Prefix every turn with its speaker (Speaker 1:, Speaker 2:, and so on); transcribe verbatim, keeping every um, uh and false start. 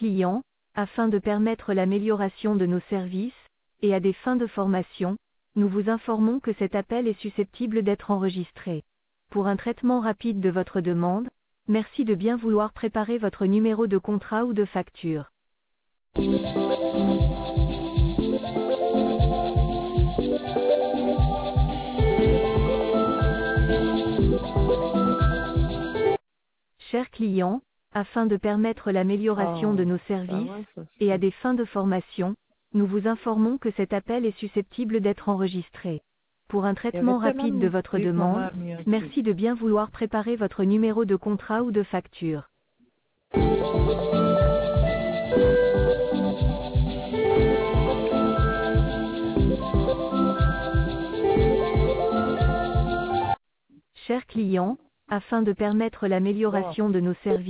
Speaker 1: clients, afin de permettre l'amélioration de nos services, et à des fins de formation, nous vous informons que cet appel est susceptible d'être enregistré. Pour un traitement rapide de votre demande, merci de bien vouloir préparer votre numéro de contrat ou de facture. Chers clients, afin de permettre l'amélioration de
Speaker 2: Oh,
Speaker 1: nos
Speaker 2: ça
Speaker 1: services,
Speaker 2: va, ça
Speaker 1: et à
Speaker 2: c'est.
Speaker 1: des fins de formation, nous vous informons que cet appel est susceptible d'être enregistré. Pour un
Speaker 2: Il y avait
Speaker 1: traitement
Speaker 2: tellement de
Speaker 1: rapide de votre
Speaker 2: musique, maman
Speaker 1: demande,
Speaker 2: a mis un truc.
Speaker 1: merci de bien vouloir préparer votre numéro de contrat ou de facture. Chers clients, afin de permettre
Speaker 2: Bon.
Speaker 1: l'amélioration de nos services,